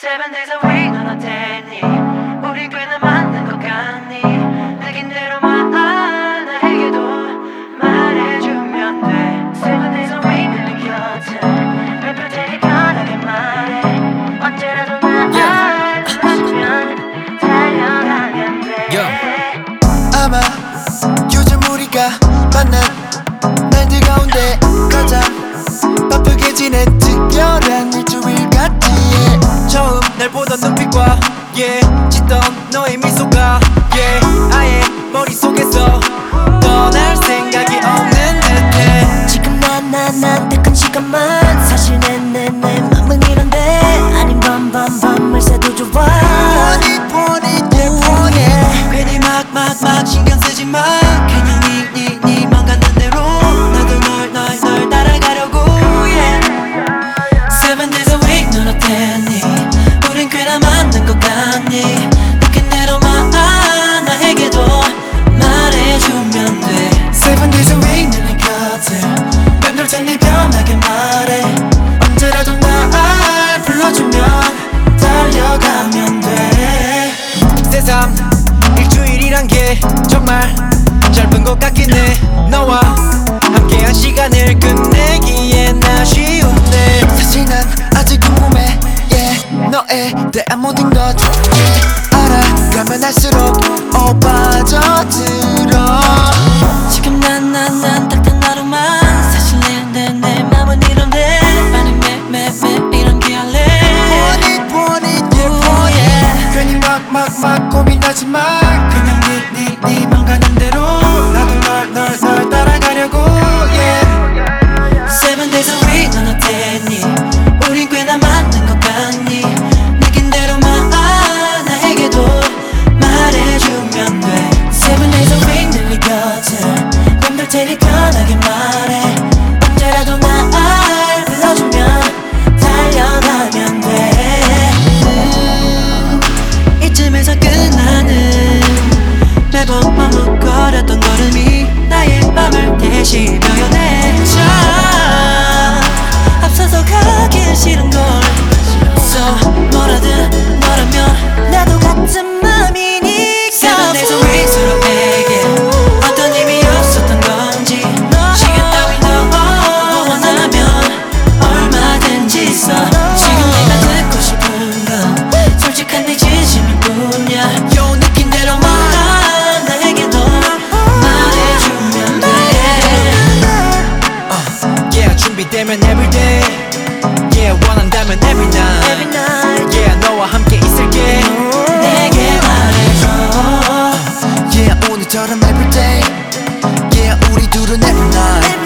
Seven days a week 넌 어땠니? 우리 꽤나 맞는 것 같니? 느낀대로만 나에게도 말해주면 돼. Seven days a week 내 곁에 몇 테니까 편하게 말해. 언제라도 날 불러주면 달려가면 돼. 아마 요즘 우리가 만난 날들 가운데 가장 바쁘게 지낸 특별한 일주일 같지. 처음 날 보던 눈빛과 짓던 너의 미소가 아예 머릿속에서 떠날 생각이 없는 듯해. 지금 난 딱 한 시간만 사실 내 맘은 이런데 아닌 밤을 새도 좋아. 괜히 막 신경 쓰지 마. 그냥 네맘 가는 대로 나도 널 따라가려고. Seven days a week 넌 어땠니? 우린 꽤나 맞는 것 같니? 느낀 대로만 나에게도 말해주면 돼. Seven days a week 내 곁에 몇 테니 편하게 말해. 언제라도 날 불러주면 달려가면 돼. 새삼 일주일이란 게 정말 짧은 것 같긴 해. 너와 함께한 시간을 끝내기엔 아쉬운데 사실 난 아직 궁금해 너에 대한 모든 것 알아가면 할수록 빠져들어. 지금 난 딱한 하루만 사실 내 맘은 이런데 나는 매 이런 게 할래. 괜히 막 고민하지 마. 그냥 네맘 가는 대로 나도 널 따라가려고. Seven days a week 넌 어땠니? 우린 꽤나 맞는 것 같니? 느낀 대로만 나에게도 말해주면 돼. Seven days a week 늘 곁에 맘들 테니 편하게 말해. 언제라도 날 불러주면 달려가면 돼. 이쯤에서 끝나는 매번 머뭇거렸던 걸음이 나의 맘을 대신 표현해줘. 앞서서 가기 싫은 걸 So 뭐라든 너라면 나도 같은 맘이니까. Seven days a week 서로에게 어떤 의미 없었던 건지 시간 따윈 더 원하면 얼마든지 써. 지금 내가 듣고 싶은 건 솔직한 네 진심일 뿐이야. 느낀 대로만 나에게도 말해주면 돼. 준비되면 everyday 원한다면 every night 너와 함께 있을게. 내게 말해줘. 오늘처럼 everyday 우리 둘은 every night.